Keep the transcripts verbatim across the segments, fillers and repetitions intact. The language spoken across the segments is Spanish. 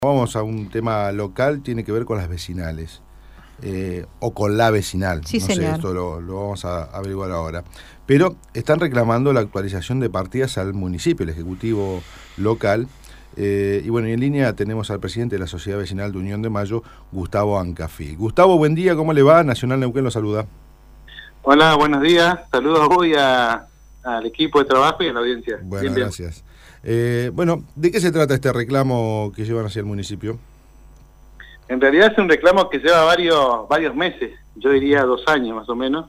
Vamos a un tema local, tiene que ver con las vecinales, eh, o con la vecinal, Sí, no señor. sé, esto lo, lo vamos a averiguar ahora. Pero están reclamando la actualización de partidas al municipio, el Ejecutivo local, eh, y bueno, y en línea tenemos al presidente de la Sociedad Vecinal de Unión de Mayo, Gustavo Ancafil. Gustavo, buen día, ¿cómo le va? Nacional Neuquén lo saluda. Hola, buenos días, saludos a vos y a, al equipo de trabajo y a la audiencia. Bueno, bien, bien. gracias. Eh, bueno, ¿de qué se trata este reclamo que llevan hacia el municipio? En realidad es un reclamo que lleva varios varios meses, yo diría dos años más o menos.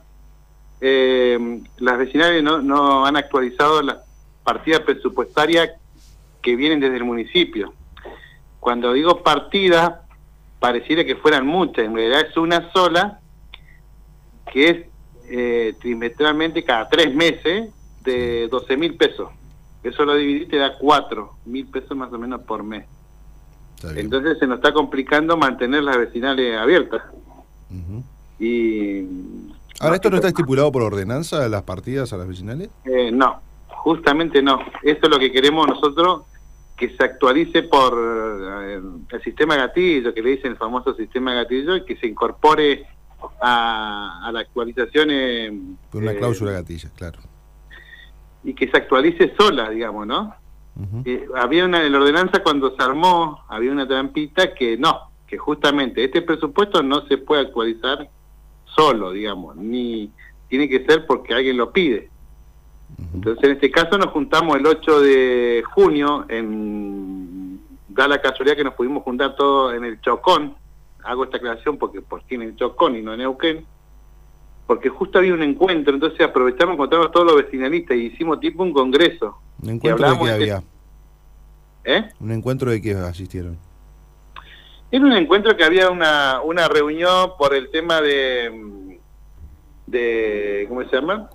Eh, las vecinales no, no han actualizado las partidas presupuestarias que vienen desde el municipio. Cuando digo partidas, pareciera que fueran muchas, en realidad es una sola, que es eh, trimestralmente cada tres meses de doce mil pesos. Eso lo dividí, te da cuatro mil pesos más o menos por mes. Entonces se nos está complicando mantener las vecinales abiertas. Uh-huh. Y Ahora, ¿esto no está estipulado por ordenanza, las partidas a las vecinales? Eh, no, justamente no. Esto es lo que queremos nosotros, que se actualice por eh, el sistema gatillo, que le dicen el famoso sistema gatillo, y que se incorpore a, a la actualización. Eh, Con una eh, cláusula gatilla, claro. Y que se actualice sola, digamos, ¿no? Uh-huh. Eh, había una, en la ordenanza cuando se armó, había una trampita que no, que justamente este presupuesto no se puede actualizar solo, digamos, ni tiene que ser porque alguien lo pide. Uh-huh. Entonces en este caso nos juntamos el ocho de junio, en, da la casualidad que nos pudimos juntar todos en el Chocón, hago esta aclaración porque por qué en el Chocón y no en Neuquén, porque justo había un encuentro, entonces aprovechamos, encontramos todos los vecinalistas y hicimos tipo un congreso. ¿Un encuentro de qué de había? ¿Eh? ¿Un encuentro de qué asistieron? Era un encuentro que había una, una reunión por el tema de, de, ¿cómo se llama?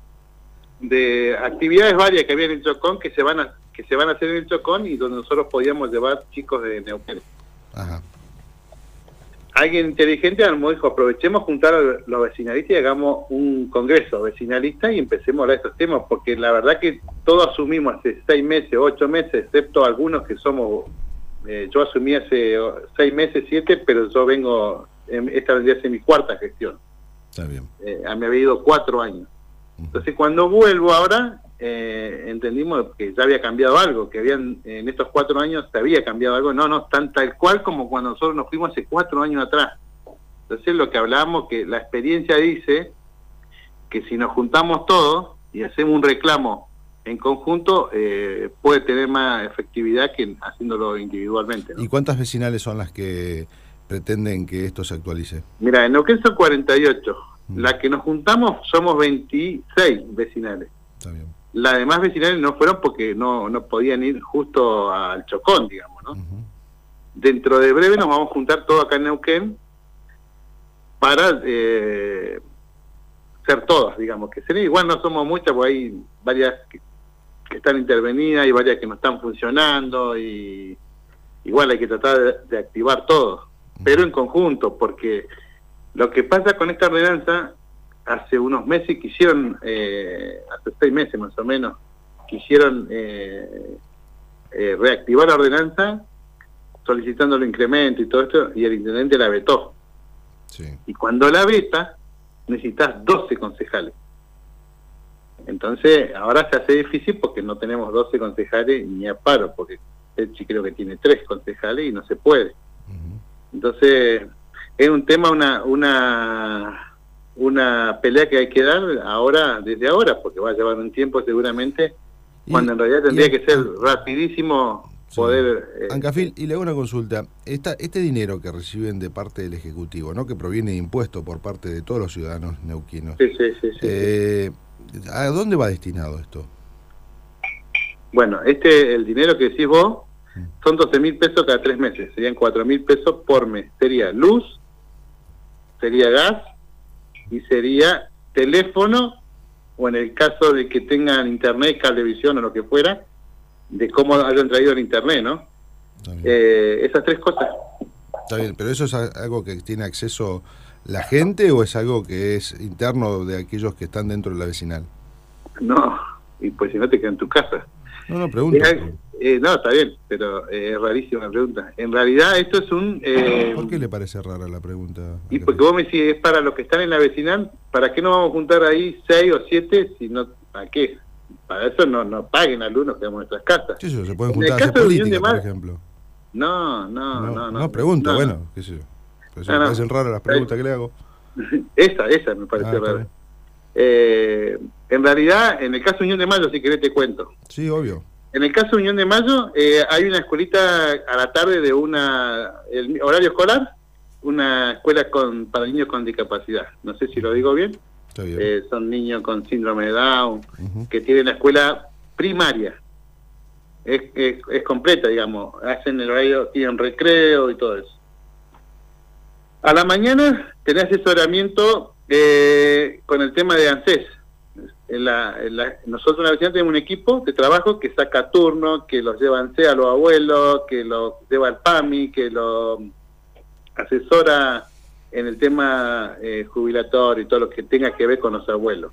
De actividades varias que había en el Chocón que se van a, que se van a hacer en el Chocón y donde nosotros podíamos llevar chicos de Neuquén. Ajá. Alguien inteligente nos dijo, aprovechemos juntar a los vecinalistas y hagamos un congreso vecinalista y empecemos a hablar de estos temas, porque la verdad que todos asumimos hace seis meses, ocho meses, excepto algunos que somos, eh, yo asumí hace seis meses, siete, pero yo vengo, esta vendría a ser mi cuarta gestión. Está bien. Eh, me había ido cuatro años. Entonces cuando vuelvo ahora, eh, entendimos que ya había cambiado algo, que habían en estos cuatro años se había cambiado algo, no, no, tan tal cual como cuando nosotros nos fuimos hace cuatro años atrás. Entonces lo que hablábamos, que la experiencia dice que si nos juntamos todos y hacemos un reclamo en conjunto, eh, puede tener más efectividad que haciéndolo individualmente, ¿no? ¿Y cuántas vecinales son las que pretenden que esto se actualice? Mira, en Neuquén son cuarenta y ocho. Mm. La que nos juntamos somos veintiséis vecinales. Está bien. Las demás vecinales no fueron porque no, no podían ir justo al Chocón, digamos, ¿no? Uh-huh. Dentro de breve nos vamos a juntar todos acá en Neuquén para eh, ser todas, digamos, que sería igual, no somos muchas, porque hay varias que, que están intervenidas y varias que no están funcionando, y igual hay que tratar de, de activar todo, uh-huh. Pero en conjunto, porque lo que pasa con esta ordenanza, hace unos meses quisieron, eh, hace seis meses más o menos, quisieron eh, eh, reactivar la ordenanza solicitando el incremento y todo esto, y el intendente la vetó. Sí. Y cuando la veta, necesitas doce concejales. Entonces, ahora se hace difícil porque no tenemos doce concejales ni a paro, porque él sí creo que tiene tres concejales y no se puede. Uh-huh. Entonces, es un tema, una... una una pelea que hay que dar ahora, desde ahora, porque va a llevar un tiempo seguramente, y, cuando en realidad tendría y, que ser rapidísimo sí. poder... Eh, Ancafil, y le hago una consulta. Esta, este dinero que reciben de parte del Ejecutivo, ¿no?, que proviene de impuestos por parte de todos los ciudadanos neuquinos, sí, sí, sí, sí, eh, ¿a dónde va destinado esto? Bueno, este el dinero que decís vos son doce mil pesos cada tres meses, serían cuatro mil pesos por mes. Sería luz, sería gas, y sería teléfono, o en el caso de que tengan internet, cablevisión o lo que fuera, de cómo hayan traído el internet, ¿no? Eh, esas tres cosas. Está bien, pero ¿eso es algo que tiene acceso la gente o es algo que es interno de aquellos que están dentro de la vecinal? No, y pues si no te quedas en tu casa. No, no, pregunto. Es, eh, no, está bien, pero eh, es rarísima la pregunta. En realidad esto es un... Eh, ¿Por qué le parece rara la pregunta? Y porque vos me decís, es para los que están en la vecinal, ¿para qué no vamos a juntar ahí seis o siete? Si no, ¿para qué? Para eso no, no paguen alumnos que vamos a nuestras casas. ¿Qué sé yo? ¿Se pueden juntar a hacer política, por ejemplo? No, no, no, no. No, no pregunto, no, bueno, qué sé yo. Pero no, me no. parecen raras las preguntas que le hago. Esa, esa me pareció ah, rara. Eh, en realidad, en el caso de Unión de Mayo, si querés te cuento. Sí, obvio. En el caso de Unión de Mayo, eh, hay una escuelita a la tarde de una... el horario escolar, una escuela con para niños con discapacidad. No sé si lo digo bien. Está bien. Eh, son niños con síndrome de Down, uh-huh. que tienen la escuela primaria. Es, es, es completa, digamos. Hacen el horario, tienen recreo y todo eso. A la mañana tenés asesoramiento eh, con el tema de ANSES. En la, en la, nosotros en la vecindad tenemos un equipo de trabajo que saca turno, que los lleva ANSES a los abuelos, que los lleva al PAMI, que los asesora en el tema eh, jubilatorio y todo lo que tenga que ver con los abuelos.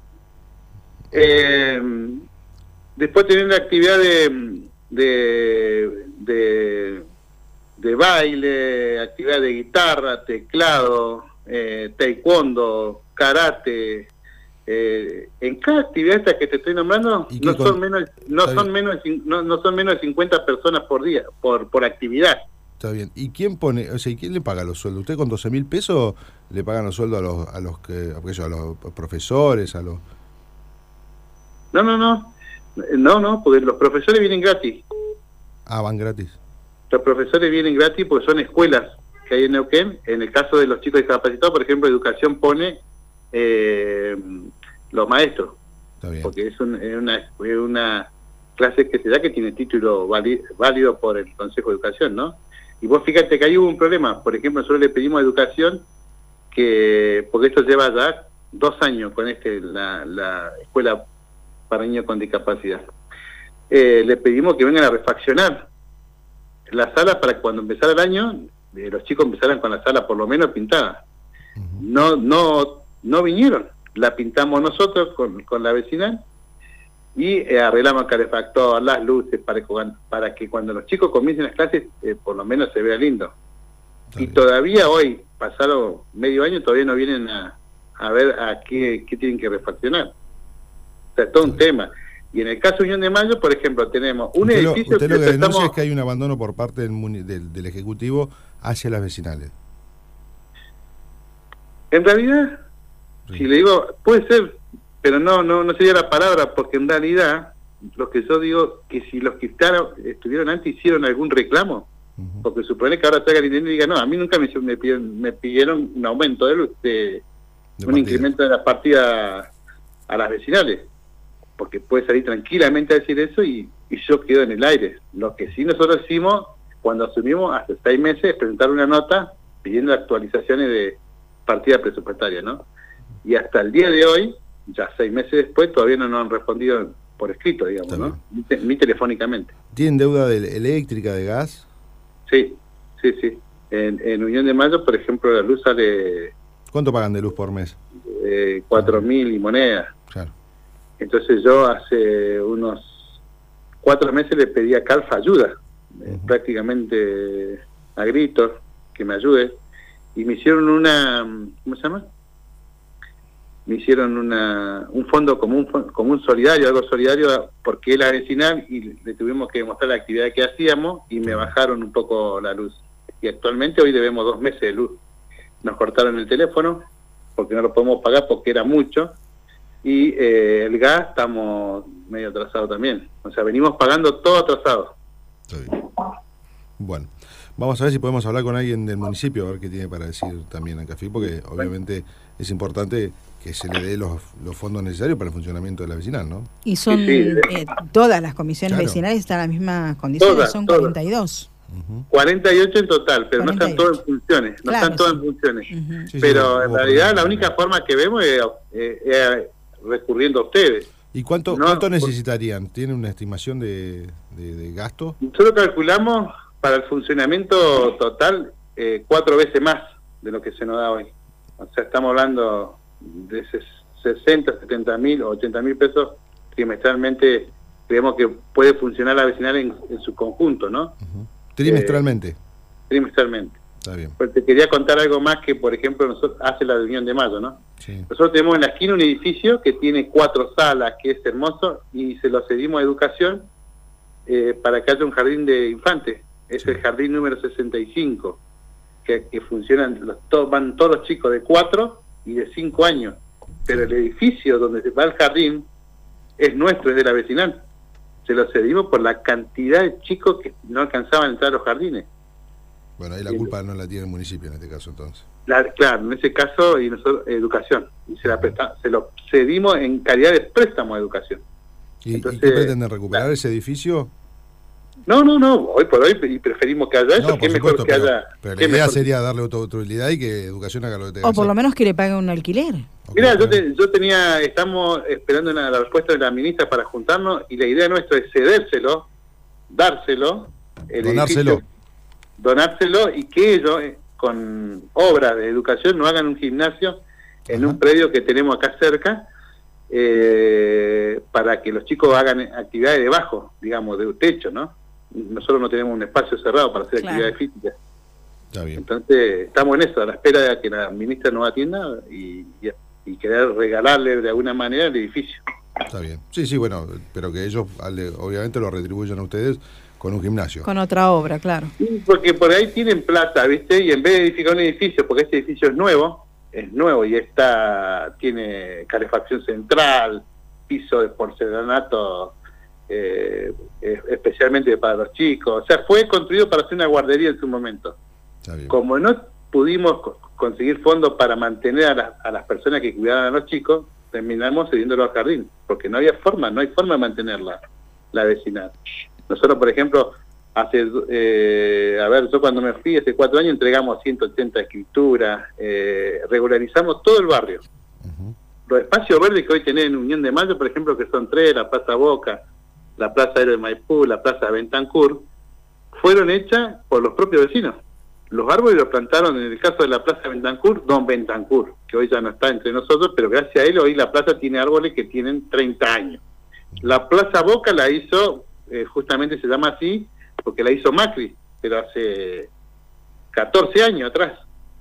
Eh, después tienen la actividad de, de, de, de baile, actividad de guitarra, teclado, eh, taekwondo, karate. Eh, en cada actividad esta que te estoy nombrando no son, menos, no, son menos, no, no son menos de cincuenta personas por día, por, por actividad. Está bien. ¿Y quién pone, o sea, ¿y quién le paga los sueldos? ¿Usted con doce mil pesos le pagan los sueldos a los, a los que, a los profesores, a los? No, no, no, no, no, porque los profesores vienen gratis. Ah, van gratis. Los profesores vienen gratis porque son escuelas que hay en Neuquén. En el caso de los chicos discapacitados, por ejemplo, Educación pone eh, los maestros. Está bien. Porque es, un, es, una, es una clase que se da que tiene título válido por el Consejo de Educación, ¿no? Y vos fíjate que ahí hubo un problema. Por ejemplo, nosotros le pedimos a Educación que, porque esto lleva ya dos años con este la, la escuela para niños con discapacidad, eh, le pedimos que vengan a refaccionar la sala para que cuando empezara el año eh, los chicos empezaran con la sala por lo menos pintada. Uh-huh. No, no, no vinieron. La pintamos nosotros con, con la vecinal y eh, arreglamos el calefactor, las luces, para que, para que cuando los chicos comiencen las clases, eh, por lo menos se vea lindo. Está y bien. Todavía hoy, pasado medio año, todavía no vienen a, a ver a qué, qué tienen que refaccionar. O sea, es todo Está un bien. tema. Y en el caso de Unión de Mayo, por ejemplo, tenemos un usted edificio... Lo, usted que lo que denuncia estamos... es que hay un abandono por parte del, del, del Ejecutivo hacia las vecinales. En realidad, sí. si le digo, puede ser... pero no no no sería la palabra, porque en realidad lo que yo digo que si los que estaron, estuvieron antes hicieron algún reclamo, uh-huh. porque supone que ahora salga el intendente y diga, no, a mí nunca me, me, pidieron, me pidieron un aumento de luz, de, de un partida. incremento de la partida a las vecinales, porque puede salir tranquilamente a decir eso y, y yo quedo en el aire. Lo que sí nosotros hicimos, cuando asumimos hace seis meses, es presentar una nota pidiendo actualizaciones de partida presupuestaria, ¿no? Y hasta el día de hoy, ya seis meses después, todavía no nos han respondido por escrito, digamos, ¿no? Ni, ni telefónicamente. ¿Tienen deuda de eléctrica, de gas? Sí, sí, sí. En, en Unión de Mayo, por ejemplo, la luz sale... ¿Cuánto pagan de luz por mes? Eh, cuatro mil y moneda. Claro. Entonces yo hace unos cuatro meses le pedí a Calfa ayuda, uh-huh. eh, prácticamente a gritos, que me ayude, y me hicieron una... ¿Cómo se llama? me hicieron una, un fondo común, común solidario, algo solidario, porque él era vecinal y le tuvimos que demostrar la actividad que hacíamos y me bajaron un poco la luz. Y actualmente hoy debemos dos meses de luz. Nos cortaron el teléfono porque no lo podemos pagar porque era mucho y eh, el gas estamos medio atrasados también. O sea, venimos pagando todo atrasado. Está bien. Bueno, vamos a ver si podemos hablar con alguien del municipio a ver qué tiene para decir también a Cafí, porque obviamente es importante que se le dé los, los fondos necesarios para el funcionamiento de la vecinal, ¿no? Y son sí, sí. Eh, todas las comisiones claro. vecinales están en las mismas condiciones, todas, son cuarenta y dos. Uh-huh. cuarenta y ocho en total, pero cuarenta y ocho. No están todas en funciones, no claro, están todas sí. en funciones. Uh-huh. sí, pero sí, en realidad problema. La única forma que vemos es, es, es recurriendo a ustedes. ¿Y cuánto, no, cuánto necesitarían? ¿Tienen una estimación de, de, de gasto? Nosotros calculamos para el funcionamiento total eh, cuatro veces más de lo que se nos da hoy. O sea, estamos hablando de sesenta, setenta mil o ochenta mil pesos trimestralmente creemos que puede funcionar la vecinal en, en su conjunto, ¿no? Uh-huh. Trimestralmente. Eh, trimestralmente. Está bien. Pues te quería contar algo más que, por ejemplo, nosotros hace la Unión de Mayo, ¿no? Sí. Nosotros tenemos en la esquina un edificio que tiene cuatro salas, que es hermoso, y se lo cedimos a Educación eh, para que haya un jardín de infantes. Es sí. El jardín número sesenta y cinco, que, que funcionan, los, todos, van todos los chicos de cuatro y de cinco años. Pero el edificio donde se va el jardín es nuestro, es de la vecinal. Se lo cedimos por la cantidad de chicos que no alcanzaban a entrar a los jardines. Bueno, ahí la culpa no la tiene el municipio en este caso, entonces. La, claro, en ese caso, y nosotros, Educación. Y se, la presta, se lo cedimos en calidad de préstamo a Educación. ¿Y, Entonces, ¿y qué pretenden recuperar claro. ese edificio? No, no, no, hoy por hoy y preferimos que haya eso, no, que es mejor que pero, haya... Pero la idea sería darle otra utilidad y que Educación haga lo que tenga. O por lo menos que le pague un alquiler. Mira, yo, te, yo tenía, estamos esperando la, la respuesta de la ministra para juntarnos, y la idea nuestra es cedérselo, dárselo, el donárselo. Edificio, donárselo, y que ellos, con obras de educación, no hagan un gimnasio en Ajá. un predio que tenemos acá cerca, eh, para que los chicos hagan actividades debajo, digamos, de un techo, ¿no? Nosotros no tenemos un espacio cerrado para hacer claro. actividades físicas. Está bien. Entonces, estamos en eso, a la espera de que la ministra nos atienda y, y, y querer regalarle de alguna manera el edificio. Está bien. Sí, sí, bueno, pero que ellos obviamente lo retribuyan a ustedes con un gimnasio. Con otra obra, claro. Sí, porque por ahí tienen plata, ¿viste? Y en vez de edificar un edificio, porque este edificio es nuevo, es nuevo y está tiene calefacción central, piso de porcelanato, eh, especialmente para los chicos. O sea, fue construido para hacer una guardería en su momento. Como no pudimos co conseguir fondos para mantener a, la, a las personas que cuidaban a los chicos, terminamos cediéndolo al jardín, porque no había forma, no hay forma de mantenerla, la vecinal. Nosotros, por ejemplo, hace, eh, a ver, yo cuando me fui hace cuatro años entregamos ciento ochenta escrituras, eh, regularizamos todo el barrio. Uh-huh. Los espacios verdes que hoy tenés en Unión de Mayo, por ejemplo, que son tres, la Plaza Boca, la Plaza Héroe de Maipú, la Plaza Bentancur, fueron hechas por los propios vecinos. Los árboles los plantaron, en el caso de la Plaza Bentancur, Don Bentancur, que hoy ya no está entre nosotros, pero gracias a él hoy la plaza tiene árboles que tienen treinta años. La Plaza Boca la hizo, eh, justamente se llama así, porque la hizo Macri, pero hace catorce años atrás.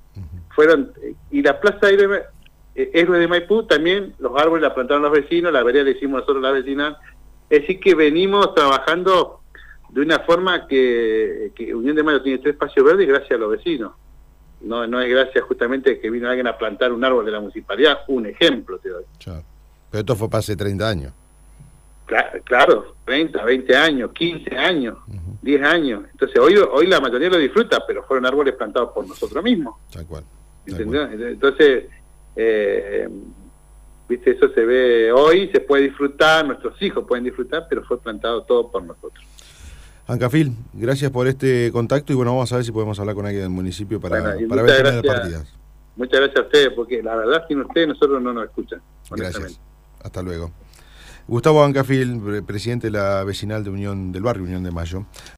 Fueron eh, y la Plaza Héroe, eh, Héroe de Maipú también, los árboles la plantaron los vecinos, la vereda la hicimos nosotros la vecina. Es decir que venimos trabajando de una forma que, que Unión de Mayo tiene tres espacios verdes gracias a los vecinos. No, no es gracias justamente que vino alguien a plantar un árbol de la municipalidad, un ejemplo te doy. Claro. Pero esto fue para hace treinta años. Claro, claro, treinta, veinte años, quince años, uh-huh. diez años. Entonces hoy hoy la mayoría lo disfruta, pero fueron árboles plantados por nosotros mismos. Tal cual. Tal ¿Entendió? cual. Entonces, eh, viste, eso se ve hoy, se puede disfrutar, nuestros hijos pueden disfrutar, pero fue plantado todo por nosotros. Ancafil, gracias por este contacto y bueno, vamos a ver si podemos hablar con alguien del municipio para, bueno, para ver temas de partidas. Muchas gracias a ustedes, porque la verdad sin ustedes nosotros no nos escuchan. Gracias, hasta luego. Gustavo Ancafil, presidente de la vecinal de Unión del barrio Unión de Mayo.